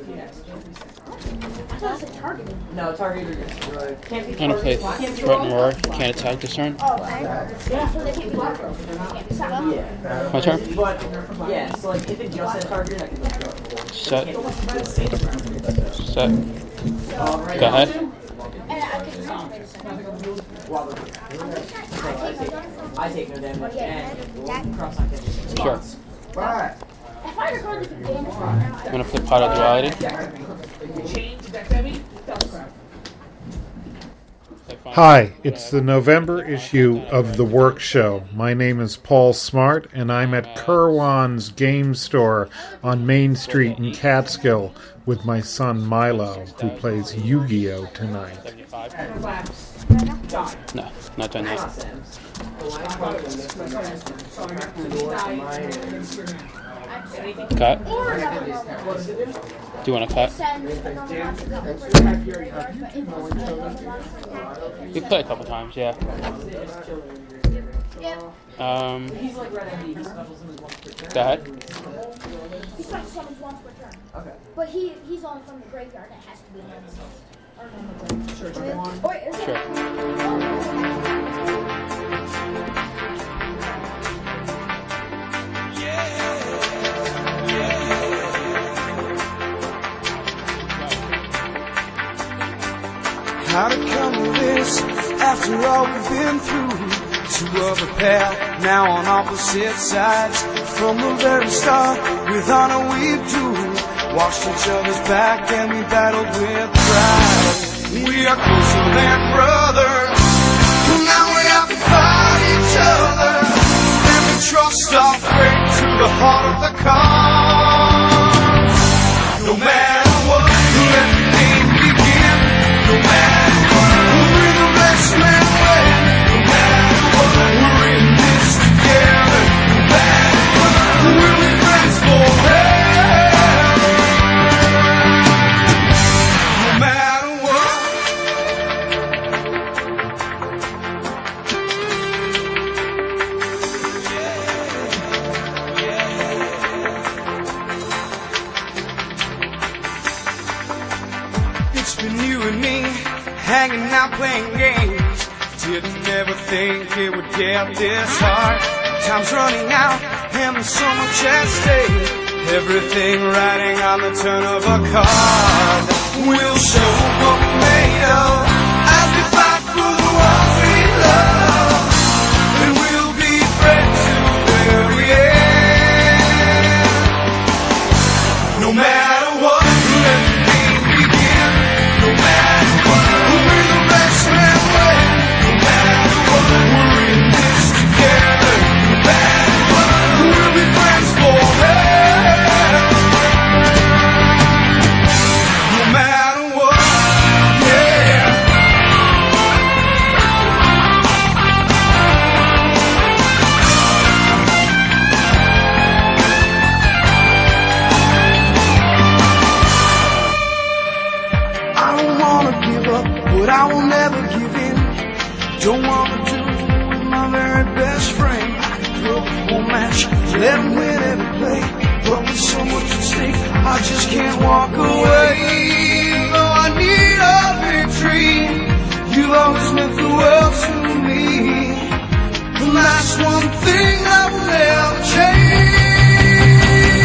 No, targeted. Can't be I'm gonna play Threaten Roar, can't attack this turn. My turn? Yeah, so like if it just said targeted, I can Set. Go ahead. I take no damage and cross on damage. Sure. I'm gonna play Pot of Duality. Hi, it's the November issue of The Work Show. My name is Paul Smart, and I'm at Kirwan's Game Store on Main Street in Catskill with my son Milo, who plays Yu-Gi-Oh! Tonight. No, not done yet. Cut. Do you want to cut? We play a couple times, yeah. Go ahead. He's trying to summon once per turn. Okay. But he's on from the graveyard. It has to be Sure. Sure. How to come to this after all we've been through? Two of a pair, now on opposite sides. From the very start, with honor we do. Washed each other's back and we battled with pride. We are closer than brothers. Now we have to fight each other. And we trust our fate to the heart of the cause. No matter what, let the game begin. No matter what, we're the best man win. No matter what, we're in this together. No matter what, we'll be friends forever. No matter what. It's been you and me, hanging out playing games. Didn't ever think it would get this hard. Time's running out and there's so much at stake. Everything riding on the turn of a card. We'll show what we're made of as we fight for the ones we love. And we'll be friends to the very end. No matter what, let the game begin. No matter what, we're the best man win. No matter what, we're in this together. No matter what, we'll be friends forever. No matter what, yeah. I don't wanna give up, but I will never give in. Don't wanna do it with my very best friend. I could throw a whole match, let him win every play. But with so much at stake, I just can't walk away. Though I need a victory, you've always meant the world to me. And that's one thing I will never change.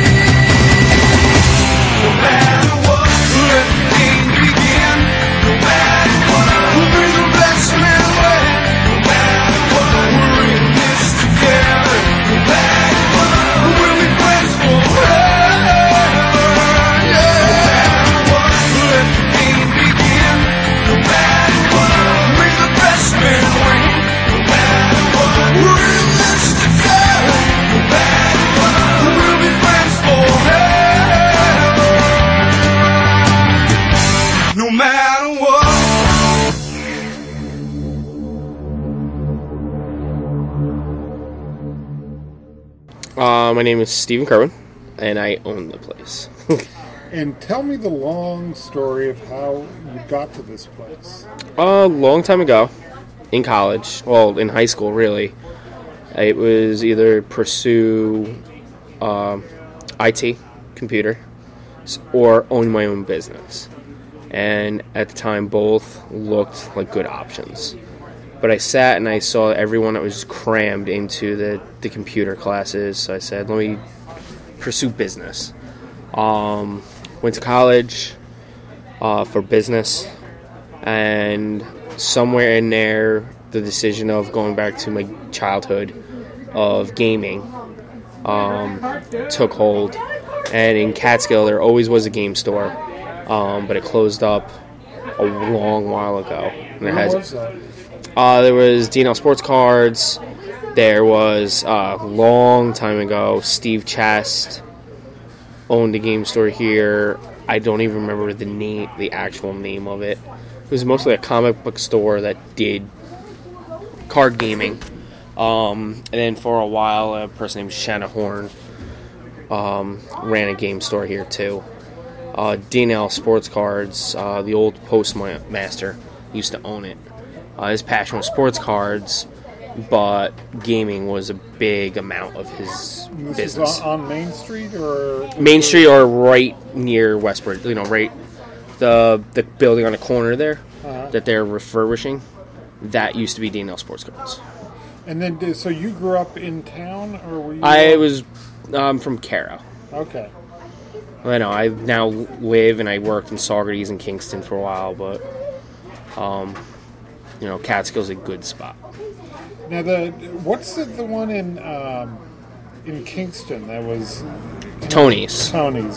No matter what, let the game begin. No matter what, we're the best man win. No matter what, we're in this together. No matter what, we'll be friends forever. Yeah. No matter what, let the game begin. No matter what, we're the best man win. No matter what, we're in this together. No matter what, we'll be friends forever. No matter what. My name is Stephen Kerwin, and I own the place. And tell me the long story of how you got to this place. A long time ago, in college, well, in high school, really, it was either pursue IT, computer, or own my own business. And at the time, both looked like good options. But I sat and I saw everyone that was crammed into the computer classes, so I said, let me pursue business. Went to college for business, and somewhere in there, the decision of going back to my childhood of gaming took hold. And in Catskill, there always was a game store, but it closed up a long while ago. And there was D&L Sports Cards. There was a long time ago, Steve Chest owned a game store here. I don't even remember the actual name of it. It was mostly a comic book store that did card gaming. And then for a while, a person named Shanna Horn ran a game store here too. D&L Sports Cards, the old postmaster, used to own it. His passion was sports cards, but gaming was a big amount of his business. This is on Main Street or Main Street, or right near Westbridge. Right, the building on the corner there that they're refurbishing. That used to be D&L Sports Cards. And then, so you grew up in town, or were you? I was from Caro. Okay. I know. I now live and I worked in Saugerties and Kingston for a while, but Catskill's a good spot. Now, what's the one in Kingston that was Tony's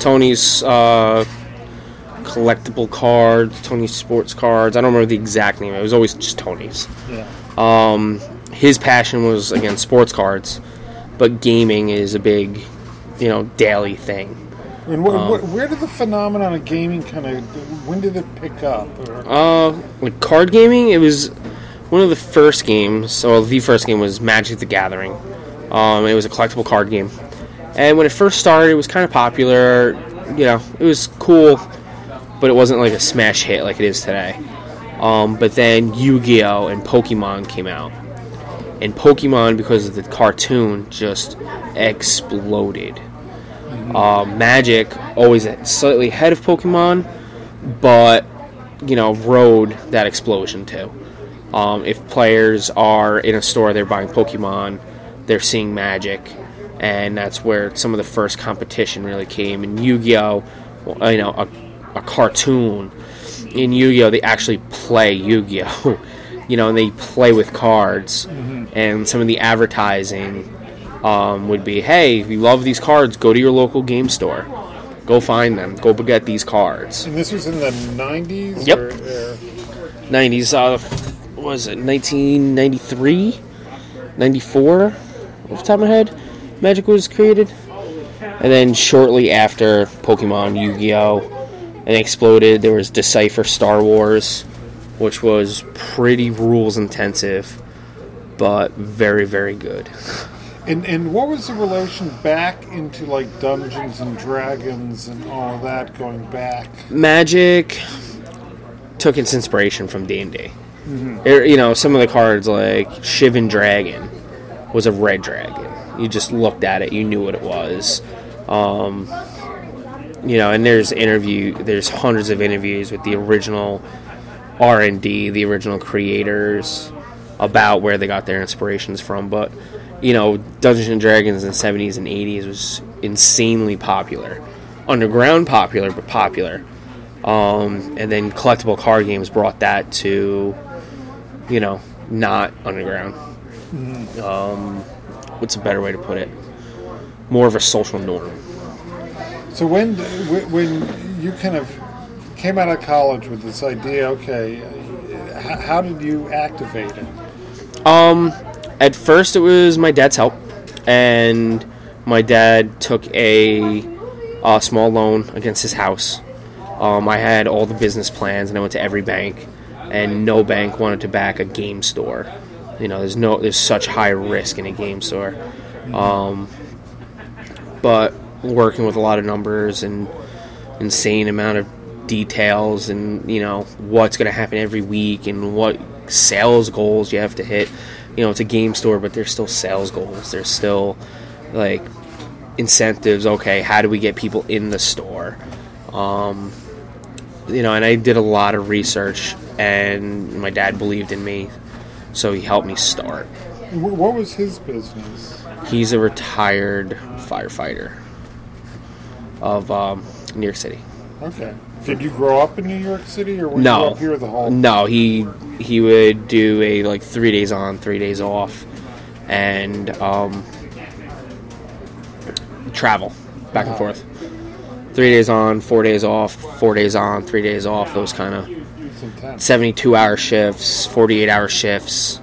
collectible cards, Tony's sports cards. I don't remember the exact name. It was always just Tony's. Yeah. His passion was, again, sports cards, but gaming is a big, daily thing. And where did the phenomenon of gaming when did it pick up? Like card gaming, it was one of the first games. So the first game was Magic the Gathering. It was a collectible card game. And when it first started, it was kind of popular. It was cool, but it wasn't like a smash hit like it is today. But then Yu-Gi-Oh! And Pokemon came out. And Pokemon, because of the cartoon, just exploded. Magic, always slightly ahead of Pokemon, but, rode that explosion too. If players are in a store, they're buying Pokemon, they're seeing Magic, and that's where some of the first competition really came. In Yu-Gi-Oh!, a cartoon. In Yu-Gi-Oh!, they actually play Yu-Gi-Oh!, and they play with cards. Mm-hmm. And some of the advertising would be, hey, if you love these cards, go to your local game store. Go find them. Go get these cards. And this was in the 90s? Yep. 90s. Was it 1993? 94? Off the top of my head, Magic was created. And then shortly after Pokemon, Yu-Gi-Oh! And exploded, there was Decipher Star Wars, which was pretty rules intensive, but very, very good. And what was the relation back into like Dungeons and Dragons and all of that going back? Magic took its inspiration from D&D. Mm-hmm. Some of the cards like Shivan Dragon was a red dragon. You just looked at it, you knew what it was. And there's hundreds of interviews with the original R&D, the original creators, about where they got their inspirations from. But, Dungeons and Dragons in the 70s and 80s was insanely popular. Underground popular, but popular. And then collectible card games brought that to, not underground. What's a better way to put it? More of a social norm. So when you kind of came out of college with this idea, okay, how did you activate it? At first it was my dad's help, and my dad took a small loan against his house. I had all the business plans, and I went to every bank, and no bank wanted to back a game store. There's such high risk in a game store. But working with a lot of numbers and insane amount of details and, what's going to happen every week and what sales goals you have to hit. It's a game store, but there's still sales goals. There's still, incentives. Okay, how do we get people in the store? And I did a lot of research, and my dad believed in me, so he helped me start. What was his business? He's a retired firefighter of New York City. Okay. Did you grow up in New York City, or were No. you up here the whole? No, he would do a 3 days on, 3 days off, and travel back and forth. 3 days on, 4 days off, 4 days on, 3 days off. Those kind of 72-hour shifts, 48-hour shifts.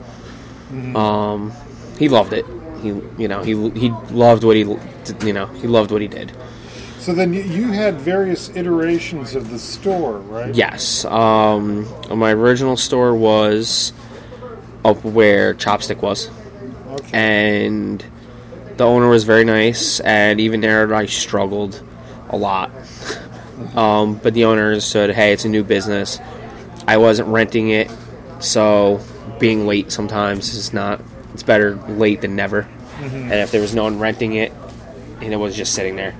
He loved it. He loved what he loved what he did. So then you had various iterations of the store, right? Yes. My original store was up where Chopstick was. Okay. And the owner was very nice, and even there I struggled a lot. But the owner said, hey, it's a new business. I wasn't renting it, so being late sometimes is not, it's better late than never. And if there was no one renting it, and it was just sitting there,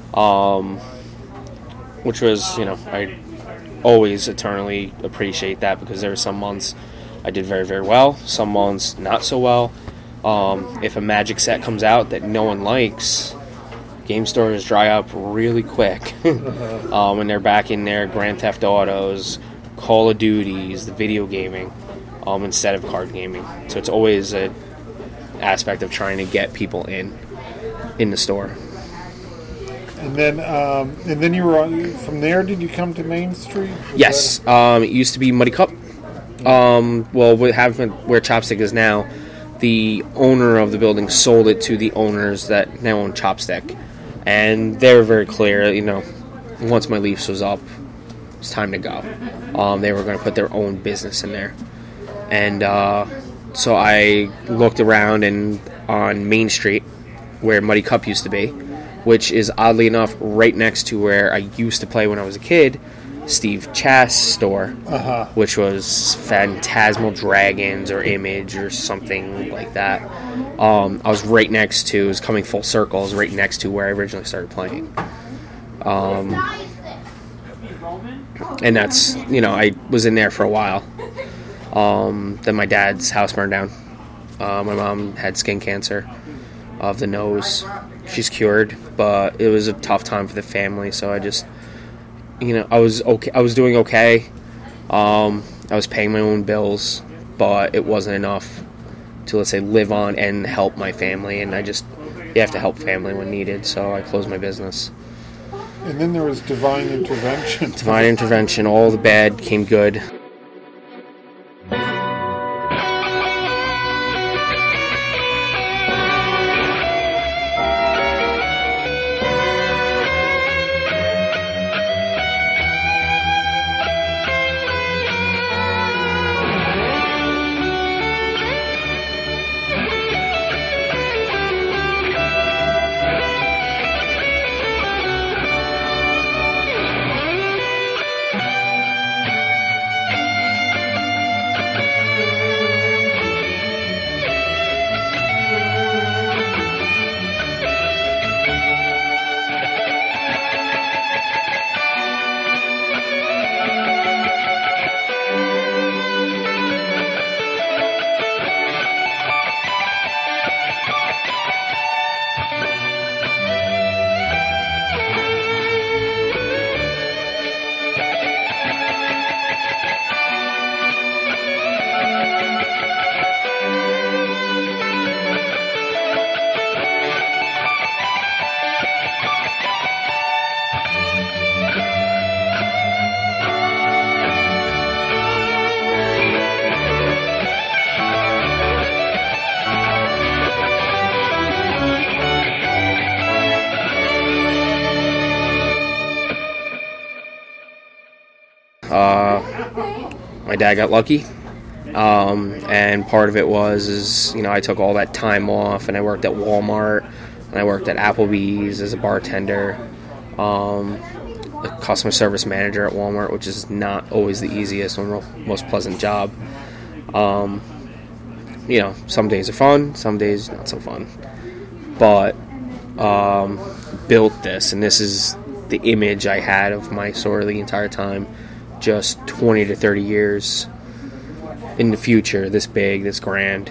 which was, I always eternally appreciate that, because there were some months I did very, very well, some months not so well. If a Magic set comes out that no one likes, game stores dry up really quick. When they're back in their Grand Theft Autos, Call of Duties, the video gaming, instead of card gaming. So it's always an aspect of trying to get people in the store. And then you were from there. Did you come to Main Street? Yes. It used to be Muddy Cup. What happened where Chopstick is now, the owner of the building sold it to the owners that now own Chopstick, and they were very clear. Once my lease was up, it's time to go. They were going to put their own business in there, and so I looked around and on Main Street, where Muddy Cup used to be, which is oddly enough right next to where I used to play when I was a kid, Steve Chass store, which was Phantasmal Dragons or Image or something like that. I was right next to, it was coming full circle, I was right next to where I originally started playing. And that's, I was in there for a while. Then my dad's house burned down. My mom had skin cancer of the nose. She's cured, but it was a tough time for the family, so I just, I was okay. I was doing okay. I was paying my own bills, but it wasn't enough to, let's say, live on and help my family, and you have to help family when needed, so I closed my business. And then there was divine intervention. Divine intervention, all the bad came good. My dad got lucky, and part of it was I took all that time off, and I worked at Walmart, and I worked at Applebee's as a bartender, a customer service manager at Walmart, which is not always the easiest or most pleasant job. Some days are fun, some days not so fun, but built this, and this is the image I had of my store the entire time, just 20 to 30 years in the future, this big, this grand.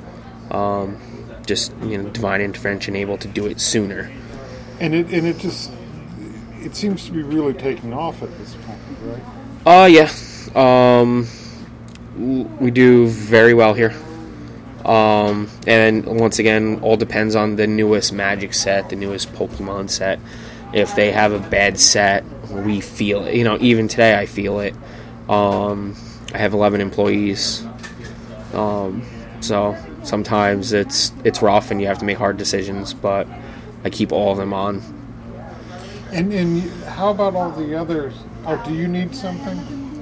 Just, divine intervention, able to do it sooner. And it seems to be really taking off at this point, right? Yeah. We do very well here. And once again, all depends on the newest Magic set, the newest Pokemon set. If they have a bad set, we feel it. Even today I feel it. I have 11 employees. So sometimes it's rough and you have to make hard decisions, but I keep all of them on. And how about all the others? Oh, do you need something?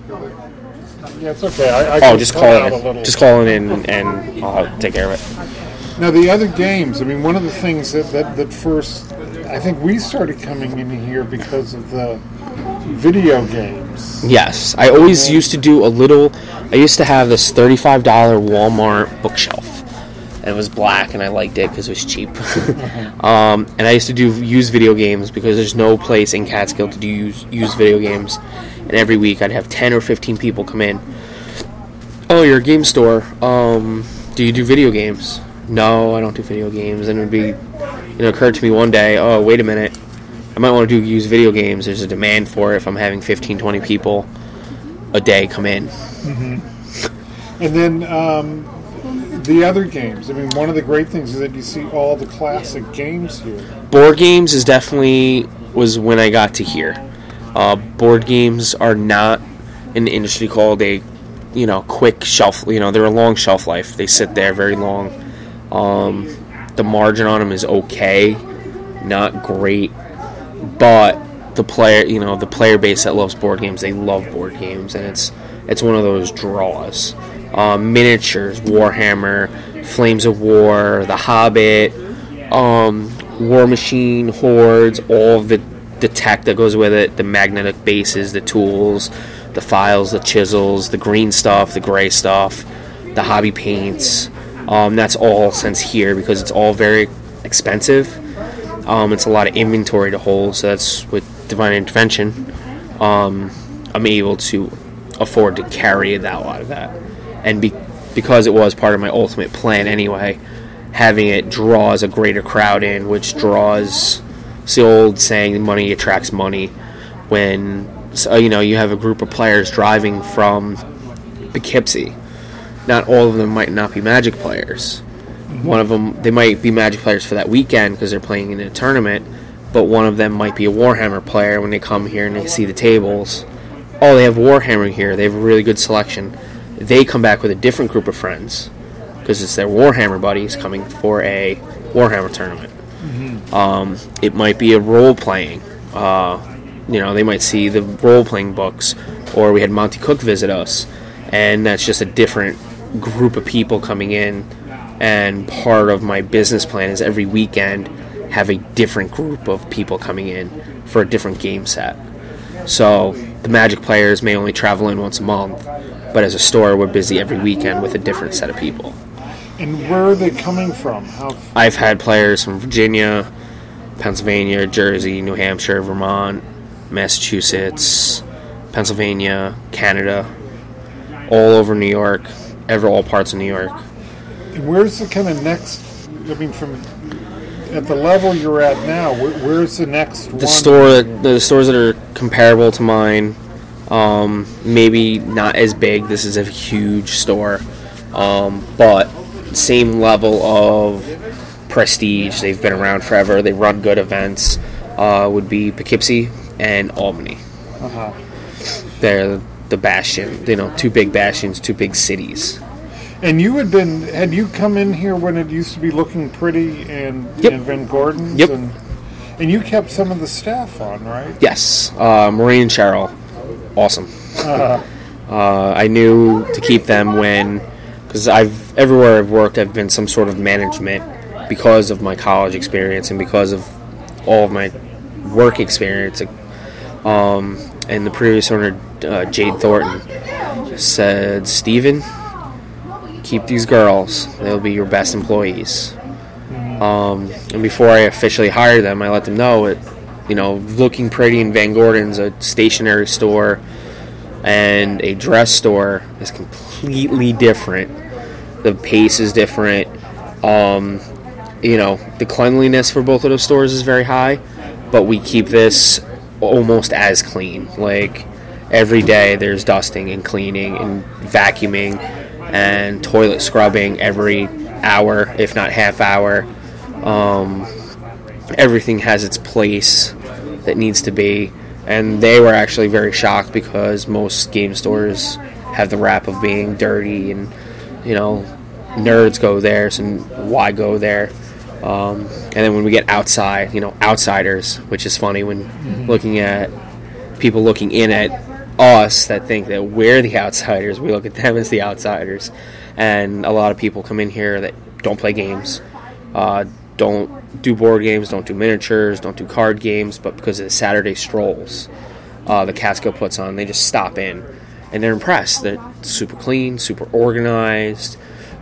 Yeah, it's okay. Just call it. Just call it in, and I'll take care of it. Now, the other games. I mean, one of the things that first, I think we started coming in here because of the video games. Yes, I always used to do a little. I used to have this $35 Walmart bookshelf. And it was black, and I liked it because it was cheap. And I used to use video games because there's no place in Catskill to use video games. And every week I'd have 10 or 15 people come in. Oh, you're a game store. Do you do video games? No, I don't do video games. And it occurred to me one day, oh, wait a minute. I might want to use video games. There's a demand for it if I'm having 15, 20 people a day come in. Mm-hmm. And then the other games. I mean, one of the great things is that you see all the classic games here. Board games was when I got to here. Board games are not in the industry called a, quick shelf. They're a long shelf life. They sit there very long. The margin on them is okay, not great, but the player base that loves board games, they love board games, and it's one of those draws. Miniatures, Warhammer, Flames of War, The Hobbit, War Machine, Hordes, all of the tech that goes with it, the magnetic bases, the tools, the files, the chisels, the green stuff, the gray stuff, the hobby paints. That's all since here because it's all very expensive. It's a lot of inventory to hold, so that's with Divine Intervention. I'm able to afford to carry a lot of that. And because it was part of my ultimate plan anyway, having it draws a greater crowd in, which draws... It's the old saying, money attracts money. When you have a group of players driving from Poughkeepsie, not all of them might not be Magic players. One of them, they might be Magic players for that weekend because they're playing in a tournament, but one of them might be a Warhammer player when they come here and they see the tables. Oh, they have Warhammer here. They have a really good selection. They come back with a different group of friends because it's their Warhammer buddies coming for a Warhammer tournament. It might be a role-playing. They might see the role-playing books, or we had Monty Cook visit us, and that's just a different group of people coming in, and part of my business plan is every weekend have a different group of people coming in for a different game set. So the Magic players may only travel in once a month, but as a store, we're busy every weekend with a different set of people. And where are they coming from? I've had players from Virginia, Pennsylvania, Jersey, New Hampshire, Vermont, Massachusetts, Pennsylvania, Canada, all over New York, all parts of New York. And where's the kind of next, from at the level you're at now, where's the next one? The stores that are comparable to mine, maybe not as big. This is a huge store, but same level of prestige. They've been around forever. They run good events. Would be Poughkeepsie and Albany. They're the bastion. Two big bastions, two big cities. And had you come in here when it used to be looking pretty and Van Gordon's? Yep. And you kept some of the staff on, right? Yes. Maureen and Cheryl. Awesome. I knew to keep them because everywhere I've worked, I've been some sort of management because of my college experience and because of all of my work experience. And the previous owner, Jade Thornton, said, Steven, keep these girls. They'll be your best employees. And before I officially hired them, I let them know looking pretty in Van Gordon's, a stationery store, and a dress store is completely different. The pace is different. The cleanliness for both of those stores is very high, but we keep this almost as clean. Like, every day there's dusting and cleaning and vacuuming and toilet scrubbing every hour, if not half hour. Everything has its place that needs to be, and they were actually very shocked because most game stores have the rap of being dirty, and nerds go there, so why go there? And then when we get outside, outsiders, which is funny when looking at people looking in at us that think that we're the outsiders, we look at them as the outsiders. And a lot of people come in here that don't play games, don't do board games, don't do miniatures, don't do card games, but because of the Saturday strolls the Catskill puts on, they just stop in and they're impressed. They're super clean, super organized,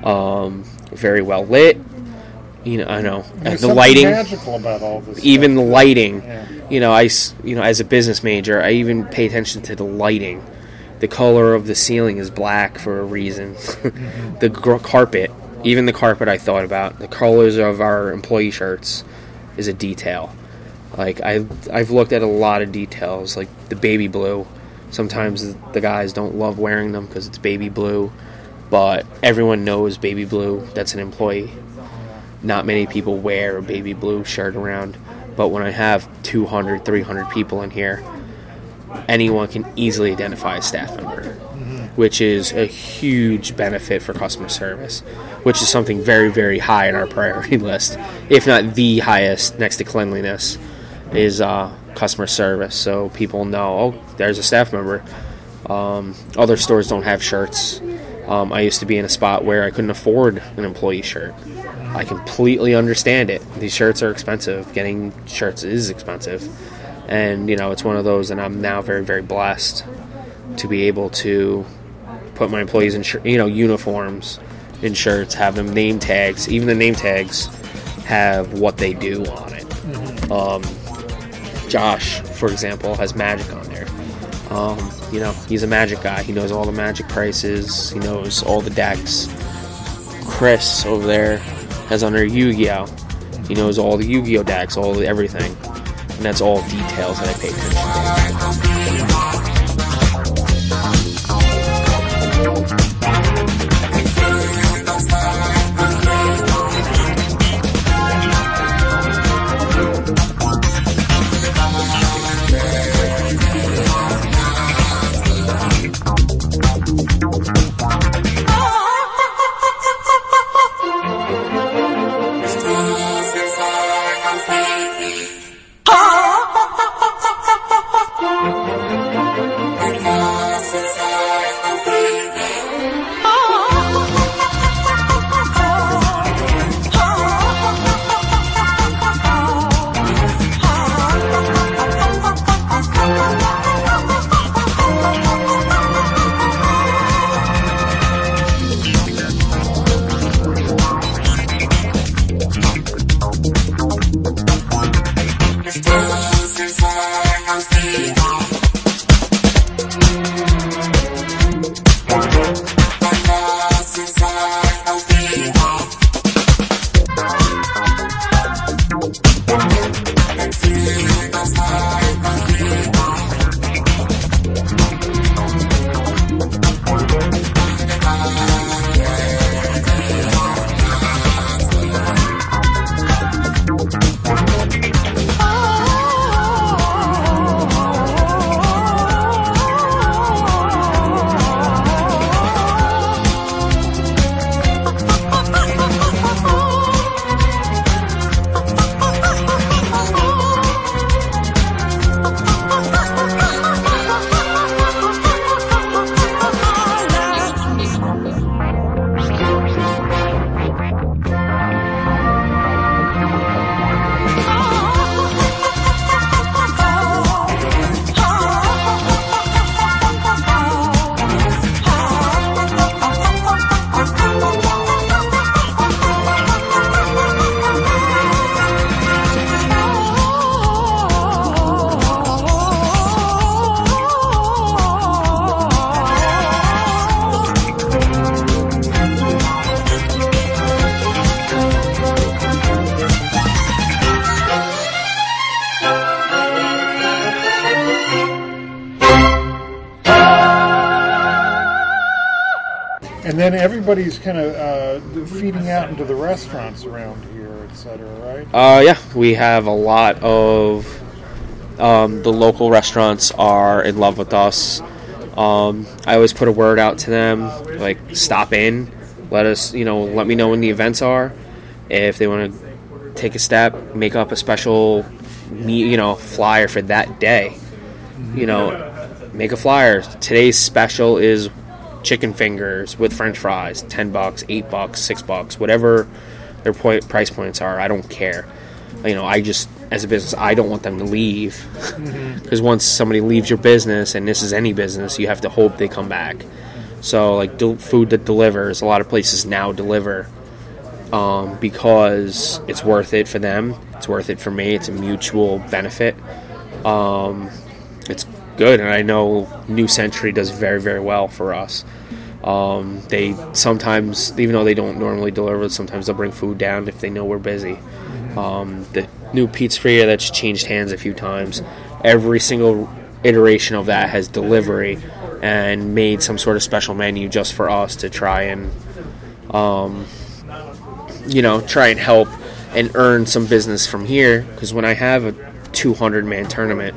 very well lit. I know. There's the lighting, magical about all this even stuff. the lighting. Yeah. As a business major, I even pay attention to the lighting. The color of the ceiling is black for a reason. The carpet, even the carpet, I thought about. The colors of our employee shirts is a detail. Like, I've looked at a lot of details, like the baby blue. Sometimes the guys don't love wearing them because it's baby blue, but everyone knows baby blue. That's an employee. Not many people wear a baby blue shirt around, but when I have 200, 300 people in here, anyone can easily identify a staff member, which is a huge benefit for customer service, which is something very, very high on our priority list, if not the highest next to cleanliness, is customer service. So people know, oh, there's a staff member. Other stores don't have shirts. I used to be in a spot where I couldn't afford an employee shirt. I completely understand it. These shirts are expensive. Getting shirts is expensive. And, it's one of those, and I'm now very, very blessed to be able to put my employees in, uniforms, in shirts, have them name tags. Even the name tags have what they do on it. Josh, for example, has Magic on there. He's a Magic guy. He knows all the Magic prices. He knows all the decks. Chris over there has under Yu-Gi-Oh! He knows all the Yu-Gi-Oh! Decks, everything. And that's all details that I pay attention to. And then everybody's kind of feeding out into the restaurants around here, etc., right? Yeah, we have a lot of the local restaurants are in love with us. I always put a word out to them, like, stop in, let me know when the events are. If they want to take a step, make up a special flyer for that day. Make a flyer. Today's special is chicken fingers with French fries, $10, $8, $6, whatever their price points are. I don't care. I just, as a business, I don't want them to leave, because once somebody leaves your business, and this is any business, you have to hope they come back. So, like, food that delivers, a lot of places now deliver, because it's worth it for them. It's worth it for me. It's a mutual benefit. It's good, and I know New Century does very, very well for us. They sometimes, even though they don't normally deliver, sometimes they'll bring food down if they know we're busy. The new pizzeria that's changed hands a few times, every single iteration of that has delivery and made some sort of special menu just for us to try and help and earn some business from here. Because when I have a 200-man tournament,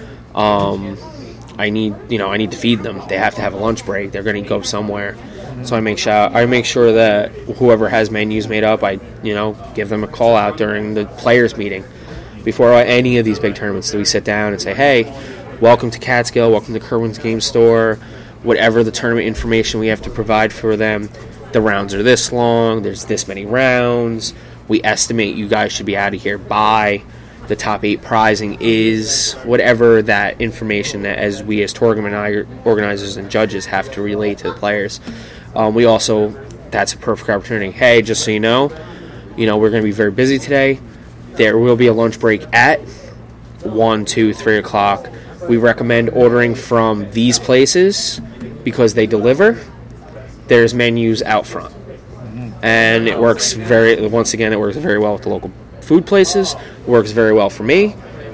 I need to feed them. They have to have a lunch break. They're going to go somewhere. So I make sure that whoever has menus made up, I give them a call out during the players meeting. Before any of these big tournaments, we sit down and say, hey, welcome to Catskill, welcome to Kerwin's Game Store, whatever the tournament information we have to provide for them. The rounds are this long, there's this many rounds, we estimate you guys should be out of here by the top 8 prizing is, whatever that information that as we as tournament organizers and judges have to relay to the players. We also, that's a perfect opportunity. Hey, just so you know, we're going to be very busy today. There will be a lunch break at 1, 2, 3 o'clock. We recommend ordering from these places because they deliver. There's menus out front. And it works very well with the local food places. It works very well for me.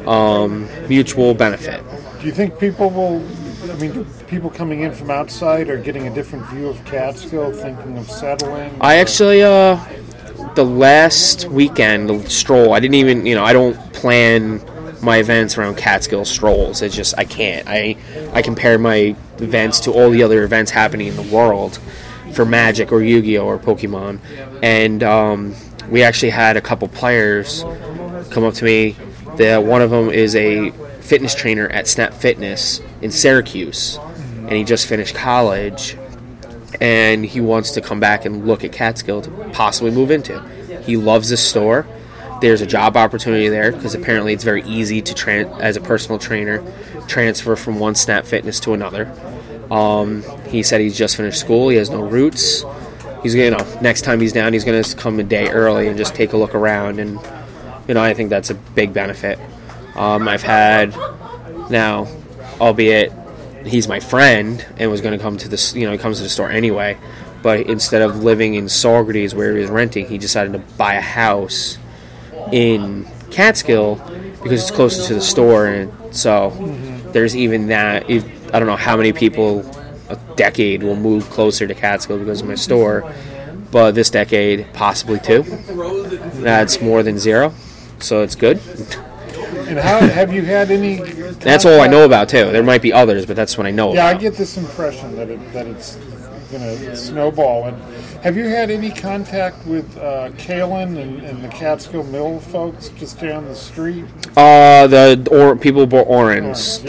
Mutual benefit. Do you think people coming in from outside are getting a different view of Catskill, thinking of settling? I actually, the last weekend, the stroll, I didn't even, I don't plan my events around Catskill strolls. It's just, I can't. I compare my events to all the other events happening in the world for Magic or Yu-Gi-Oh! Or Pokemon. And we actually had a couple players come up to me. One of them is a fitness trainer at Snap Fitness in Syracuse, and he just finished college, and he wants to come back and look at Catskill to possibly move into. He loves this store. There's a job opportunity there because apparently it's very easy to, as a personal trainer, transfer from one Snap Fitness to another. He said he's just finished school. He has no roots. He's next time he's down, he's going to come a day early and just take a look around, and I think that's a big benefit. I've had now, albeit he's my friend and was going to come to this, he comes to the store anyway, but instead of living in Saugerties where he was renting, he decided to buy a house in Catskill because it's closer to the store, and so there's even that. I don't know how many people a decade will move closer to Catskill because of my store, but this decade, possibly 2. That's more than 0, so it's good. And how have you had any? That's all I know about too. There might be others, but that's what I know. Yeah, about. I get this impression that it's going to snowball. And have you had any contact with Kalen and the Catskill Mill folks just down the street? People bought Orens.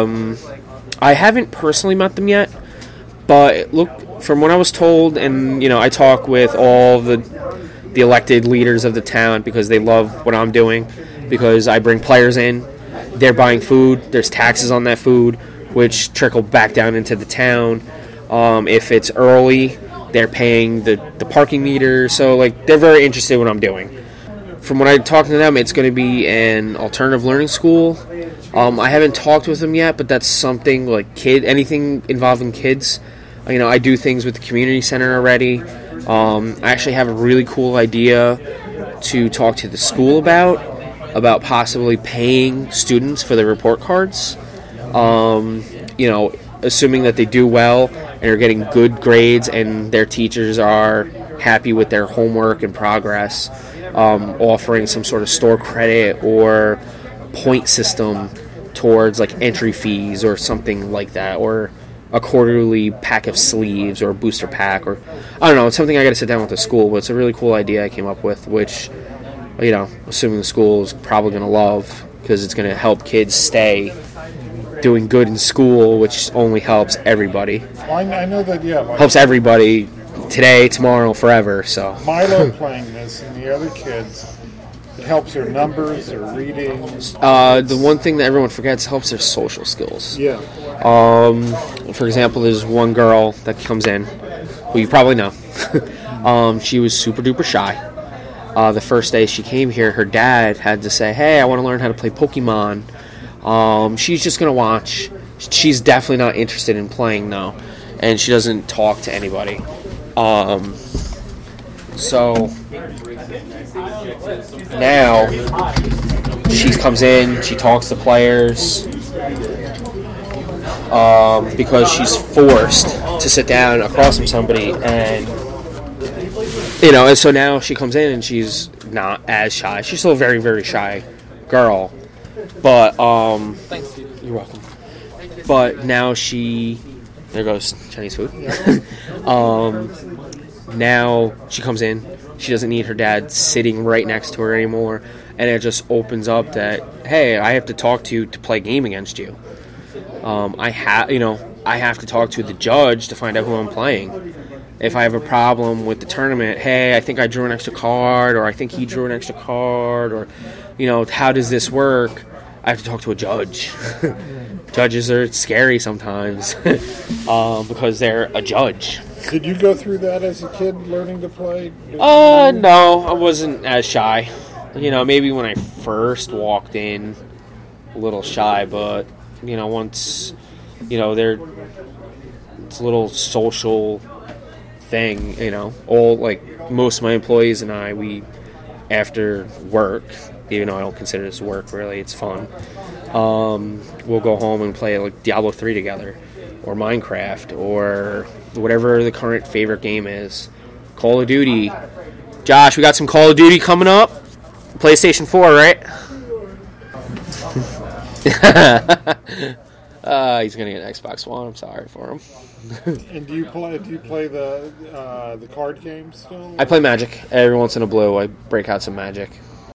I haven't personally met them yet, but look, from what I was told, and I talk with all the elected leaders of the town because they love what I'm doing. Because I bring players in, they're buying food, there's taxes on that food, which trickle back down into the town. If it's early, they're paying the parking meter, so they're very interested in what I'm doing. From what I talked to them, it's going to be an alternative learning school. I haven't talked with them yet, but that's something anything involving kids. I do things with the community center already. I actually have a really cool idea to talk to the school about possibly paying students for their report cards. Assuming that they do well, and are getting good grades, and their teachers are happy with their homework and progress, offering some sort of store credit or point system towards like entry fees or something like that, or a quarterly pack of sleeves or a booster pack, or I don't know, it's something I got to sit down with the school, but it's a really cool idea I came up with, which, you know, assuming the school is probably going to love, because it's going to help kids stay doing good in school, which only helps everybody. Well, I know that, yeah. Helps everybody today, tomorrow, forever. So Milo playing this and the other kids, it helps their numbers, their reading. The one thing that everyone forgets, helps their social skills. Yeah. For example, there's one girl that comes in, who you probably know. She was super duper shy. The first day she came here, her dad had to say, "Hey, I want to learn how to play Pokemon." She's just going to watch. She's definitely not interested in playing, though. And she doesn't talk to anybody. So now she comes in, she talks to players, because she's forced to sit down across from somebody, and you know, and so now she comes in and she's not as shy. She's still a very, very shy girl, but you're welcome. But now there goes Chinese food. Now she comes in, she doesn't need her dad sitting right next to her anymore, and it just opens up that, hey, I have to talk to you to play a game against you. I have to talk to the judge to find out who I'm playing. If I have a problem with the tournament, hey, I think I drew an extra card, or I think he drew an extra card, or, you know, how does this work? I have to talk to a judge. Judges are scary sometimes because they're a judge. Did you go through that as a kid, learning to play? No, I wasn't as shy. You know, maybe when I first walked in, a little shy, but, you know, once, you know, it's a little social thing, you know. All, like, most of my employees and I, we, after work, even though I don't consider this work, really, it's fun, we'll go home and play, like, Diablo 3 together, or Minecraft, or whatever the current favorite game is. Call of Duty. Josh, we got some Call of Duty coming up. PlayStation 4, right? He's gonna get an Xbox One. I'm sorry for him. And do you play the card game still? I play Magic every once in a blue. I break out some Magic.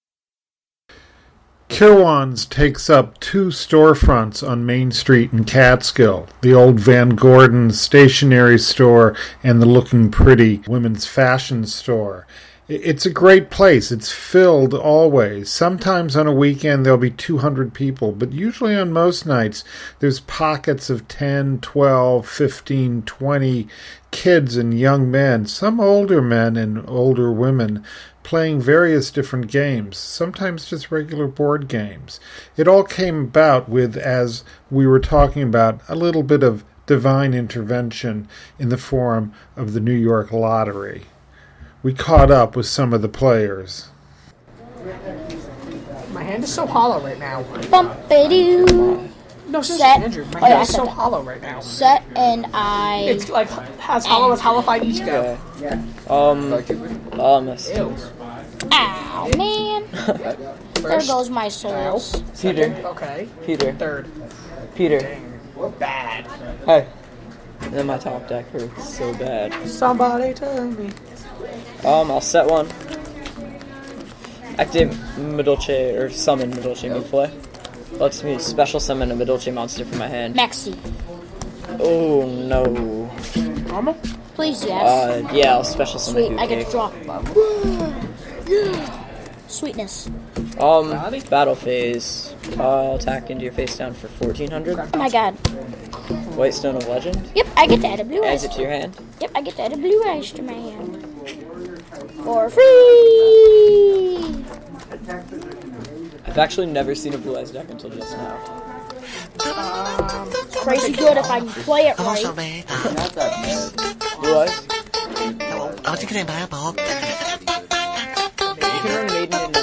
Kirwan's takes up 2 storefronts on Main Street in Catskill, the old Van Gordon stationery store and the Looking Pretty women's fashion store. It's a great place. It's filled always. Sometimes on a weekend there'll be 200 people, but usually on most nights there's pockets of 10, 12, 15, 20 kids and young men, some older men and older women, playing various different games, sometimes just regular board games. It all came about with, as we were talking about, a little bit of divine intervention in the form of the New York Lottery. We caught up with some of the players. My hand is so hollow right now. Bump-a-doo. No, seriously, Set. Andrew, my hand is so hollow right now. Set, and I... It's like as hollow as Hollow-Fight each go. Miss. Ow, man. There goes my souls. Peter. Okay. Peter. Third. Peter. Bad. Hey. Then my top deck hurts so bad. Somebody tell me. I'll set one. Activate Midolce, or summon Midolce Mufle. Lets me special summon a Midolce monster from my hand. Maxi. Oh, no. Normal? Please, yes. Yeah, I'll special summon Sweet, I get to draw. Sweetness. Battle phase. I'll attack into your face down for 1400. Oh my god. White Stone of Legend. Yep, I get to add a blue Adds eyes. it to your hand. Yep, I get to add a blue eyes to my hand. For free! I've actually never seen a Blue Eyes deck until just now. It's crazy good if I can play it right. Blue Eyes? Ở trên cái này bà bột. You can run Maiden in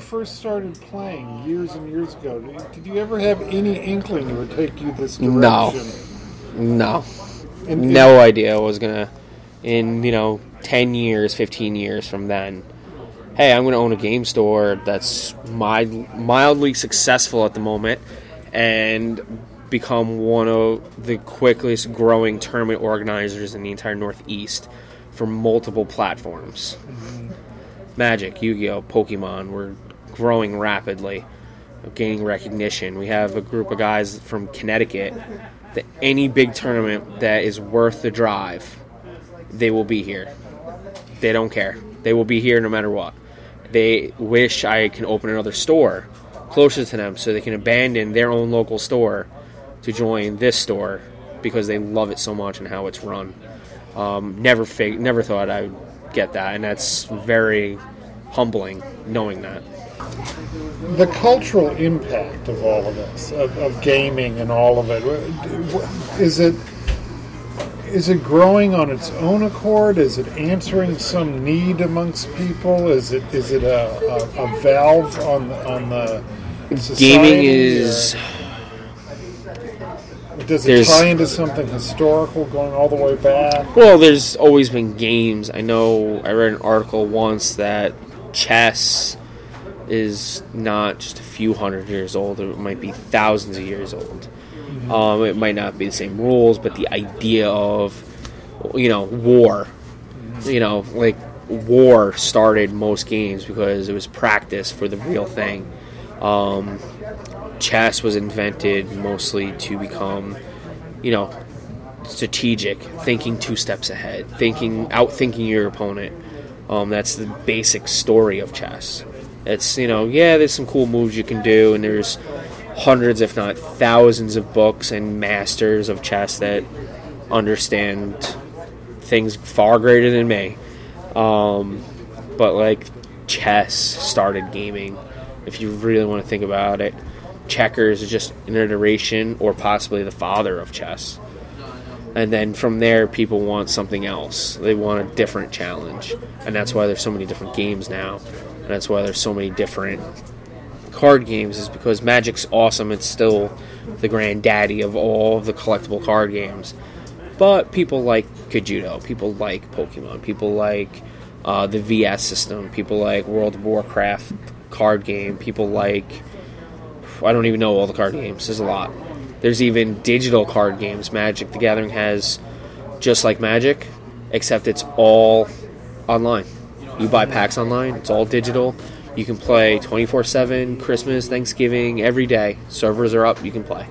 first started playing years and years ago, did you ever have any inkling it would take you this direction? No. No idea I was going to, in, 10 years, 15 years from then, hey, I'm going to own a game store that's mildly successful at the moment and become one of the quickest growing tournament organizers in the entire Northeast for multiple platforms. Mm-hmm. Magic, Yu-Gi-Oh!, Pokemon, we're growing rapidly, gaining recognition. We have a group of guys from Connecticut that any big tournament that is worth the drive, they will be here. They don't care. They will be here no matter what. They wish I can open another store closer to them so they can abandon their own local store to join this store because they love it so much and how it's run. Never thought I would get that, and that's very humbling knowing that. The cultural impact of all of this, of gaming and all of it, is it growing on its own accord? Is it answering some need amongst people? Is it a valve on the society? Gaming is... Does it tie into something historical going all the way back? Well, there's always been games. I know I read an article once that chess is not just a few hundred years old. It might be thousands of years old. Mm-hmm. It might not be the same rules, but the idea of, war. War started most games because it was practice for the real thing. Chess was invented mostly to become, strategic, thinking 2 steps ahead, outthinking your opponent. That's the basic story of chess. It's, there's some cool moves you can do, and there's hundreds, if not thousands, of books and masters of chess that understand things far greater than me. But, chess started gaming, if you really want to think about it. Checkers is just an iteration or possibly the father of chess. And then from there, people want something else. They want a different challenge. And that's why there's so many different games now. And that's why there's so many different card games, is because Magic's awesome. It's still the granddaddy of all of the collectible card games. But people like Kajudo. People like Pokemon. People like the VS system. People like World of Warcraft card game. People like... I don't even know all the card games. There's a lot. There's even digital card games. Magic the Gathering has, just like Magic, except it's all online. You buy packs online. It's all digital. You can play 24/7, Christmas, Thanksgiving, every day. Servers are up. You can play.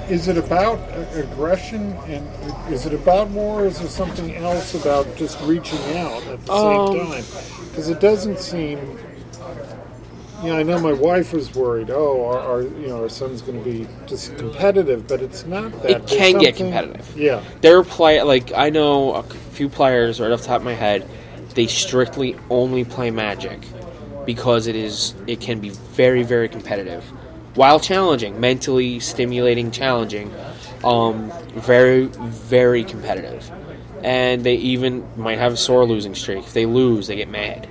Is it about aggression, and is it about war, or is there something else about just reaching out at the same time? Because it doesn't seem. I know my wife was worried. Our son's going to be just competitive, but it's not that. It can get competitive. Yeah, there are I know a few players right off the top of my head. They strictly only play Magic because it can be very, very competitive, while challenging, mentally stimulating, challenging, very, very competitive, and they even might have a sore losing streak. If they lose, they get mad.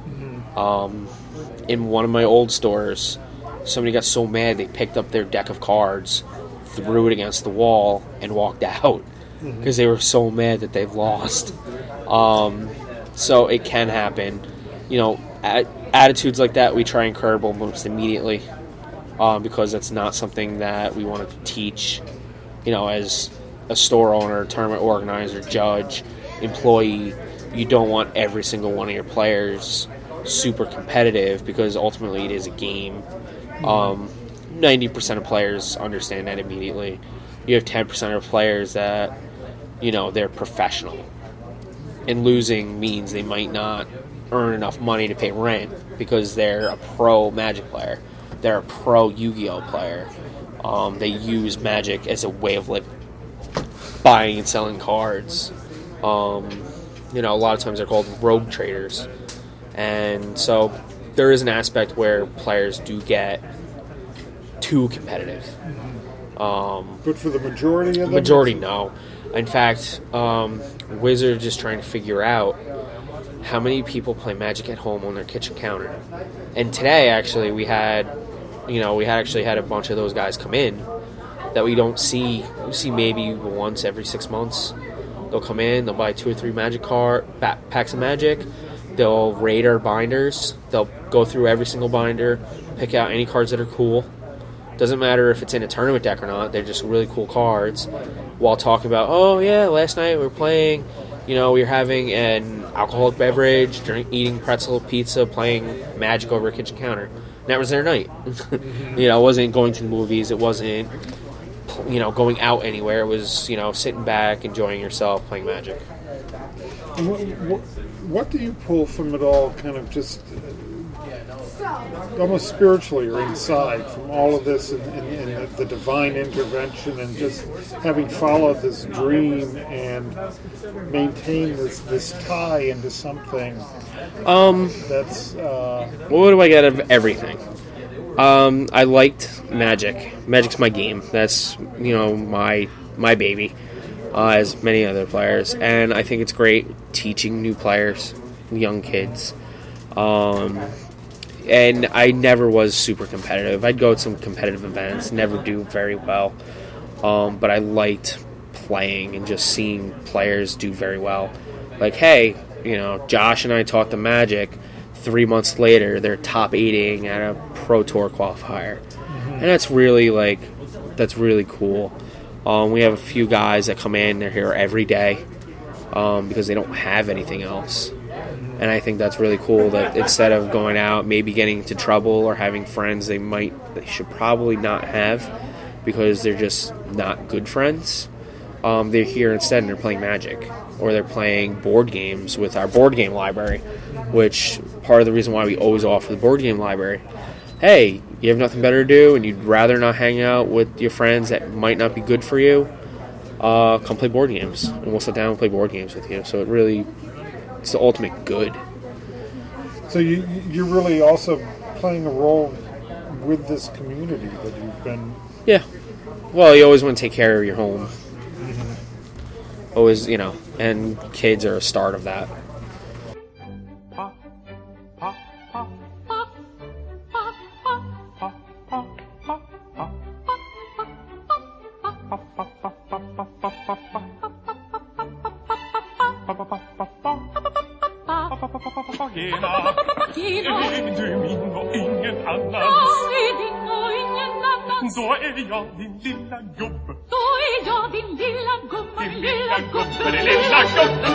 In one of my old stores, somebody got so mad they picked up their deck of cards, threw it against the wall, and walked out because they were so mad that they've lost. So it can happen. Attitudes like that we try and curb almost immediately because that's not something that we want to teach, as a store owner, tournament organizer, judge, employee. You don't want every single one of your players super competitive because ultimately it is a game. 90% of players understand that immediately. You have 10% of players that, they're professional. And losing means they might not earn enough money to pay rent because they're a pro Magic player. They're a pro Yu-Gi-Oh player. They use Magic as a way of living, buying and selling cards. A lot of times they're called rogue traders. And so there is an aspect where players do get too competitive. But for the majority of them? Majority, no. In fact, Wizard is just trying to figure out how many people play Magic at home on their kitchen counter. And today, actually, we had a bunch of those guys come in that we don't see. We see maybe once every 6 months. They'll come in, they'll buy 2 or 3 Magic packs of Magic. They'll raid our binders. They'll go through every single binder, pick out any cards that are cool. Doesn't matter if it's in a tournament deck or not. They're just really cool cards. While talking about, last night we were playing, we were having an alcoholic beverage, eating pretzel, pizza, playing Magic over a kitchen counter. And that was their night. It wasn't going to the movies. It wasn't, going out anywhere. It was, sitting back, enjoying yourself, playing Magic. What do you pull from it all, kind of just almost spiritually or inside, from all of this and the divine intervention and just having followed this dream and maintain this tie into something that's... What do I get out of everything? I liked Magic. Magic's my game. That's, my baby. As many other players, and I think it's great teaching new players, young kids. And I never was super competitive. I'd go to some competitive events, never do very well, but I liked playing and just seeing players do very well. Like, hey, Josh and I taught them Magic. 3 months later, they're top 8ing at a Pro Tour qualifier, and that's really cool. We have a few guys that come in, they're here every day because they don't have anything else. And I think that's really cool that instead of going out, maybe getting into trouble or having friends they should probably not have because they're just not good friends, they're here instead and they're playing Magic. Or they're playing board games with our board game library, which part of the reason why we always offer the board game library. Hey, you have nothing better to do and you'd rather not hang out with your friends that might not be good for you, come play board games. And we'll sit down and play board games with you. So it's the ultimate good. So you're really also playing a role with this community that you've been... Yeah. Well, you always want to take care of your home. Always, and kids are a start of that. Är du min och ingen annan? Då är jag din lilla gubbe. Då är jag din lilla gubbe. Din lilla gubbe, din lilla gubbe.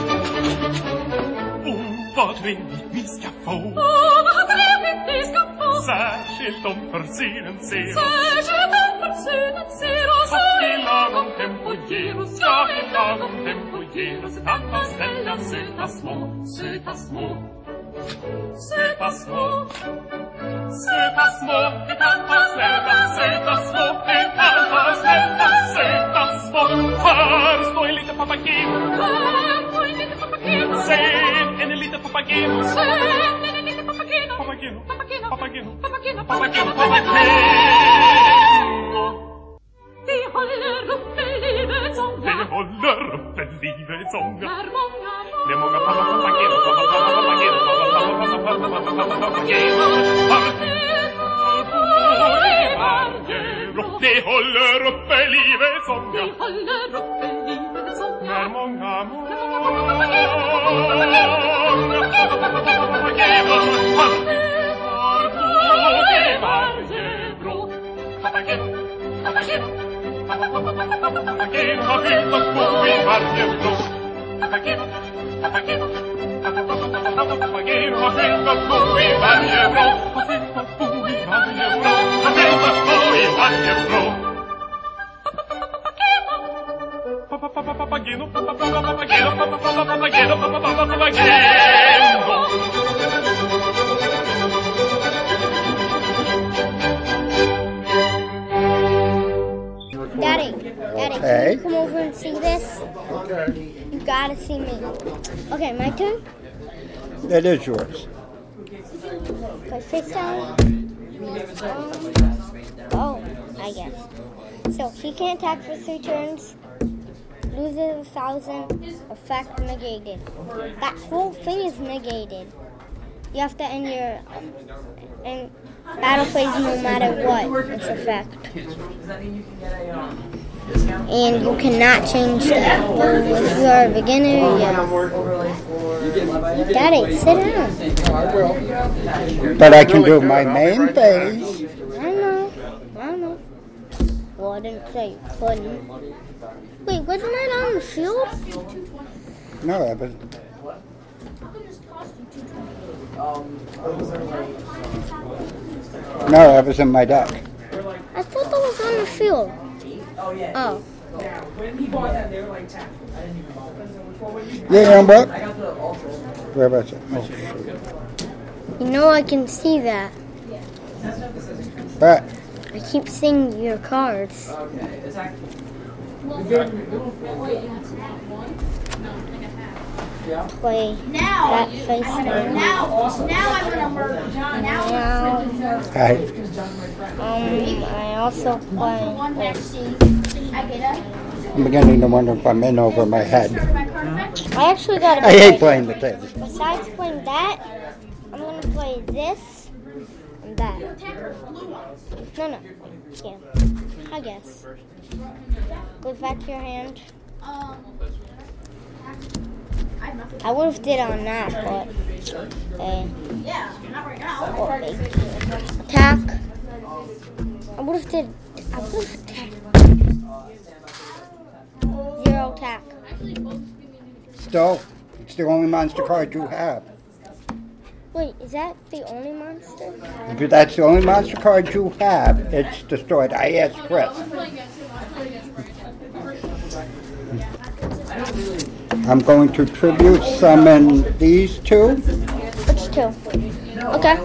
Vad trevligt vi ska få. Vad trevligt vi ska få. Särskilt om försynen ser oss. Särskilt om Söta små, söta små, ett antal snälla, söta små, ett antal snälla, söta små. Här står en liten papageno, sen en liten papageno, papageno, papageno, papageno, papageno. Det håller uppe livets sång, det håller uppe livets sång. Det är många papageno, papageno, det håller uppe livets sång. Det håller uppe livets sång. När många Daddy, can you come over and see this? Okay. You gotta see me. Okay, my turn? That is yours. Put face down. Oh, I guess. So he can attack for 3 turns. Loses 1,000. Effect negated. That whole thing is negated. You have to end your battle phase no matter what its effect. And you cannot change that. If you are a beginner, yeah. Daddy, sit down. But I can do my main phase. I know. Well, I didn't say you couldn't. Wait, wasn't that on the field? No, that was... No, that was in my deck. I thought that was on the field. Oh. When he bought that, they were like 10. I didn't even buy it. Yeah, what? I got the Ultra. Where was it? Oh, You know I can see that. but I keep seeing your cards. Okay, it's actually. Play Now, that face down. now I'm gonna murder. Now, I, I also play. I'm beginning to wonder if I'm in over my head. I actually got a I hate playing the things. Besides playing that, I'm gonna play this and that. No. Yeah. I guess. Goes back to your hand. I would have did on that, but Yeah, not right now. attack. I would have attacked. 0 attack. Still, it's the only monster card you have. Wait, is that the only monster? If that's the only monster card you have, it's destroyed. I asked Chris. I'm going to tribute summon these 2. Which 2? Okay.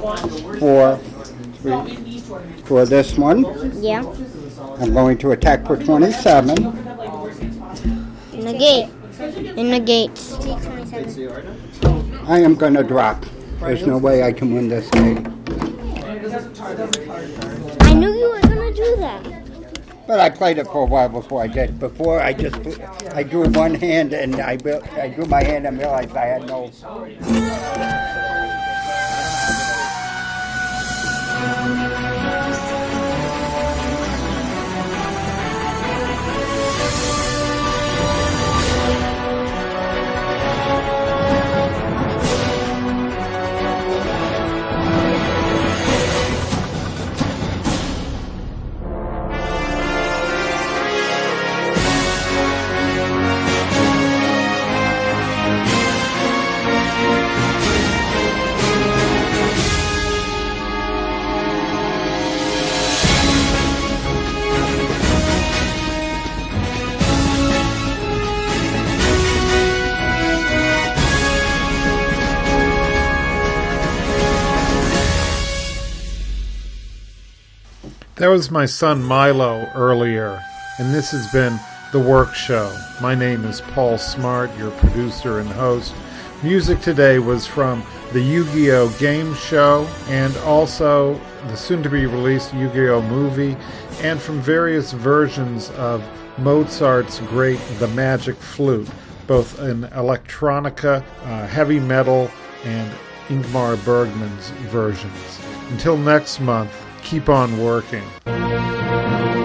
For this one. Yeah. I'm going to attack for 27. Negate. It negates. I am going to drop. There's no way I can win this game. I knew you were going to do that. But I played it for a while before I did. Before I drew one hand and I drew my hand and realized I had no. That was my son Milo earlier, and this has been The Work Show. My name is Paul Smart, your producer and host. Music today was from the Yu-Gi-Oh! Game show and also the soon-to-be-released Yu-Gi-Oh! Movie, and from various versions of Mozart's great The Magic Flute, both in electronica, heavy metal, and Ingmar Bergman's versions. Until next month, keep on working.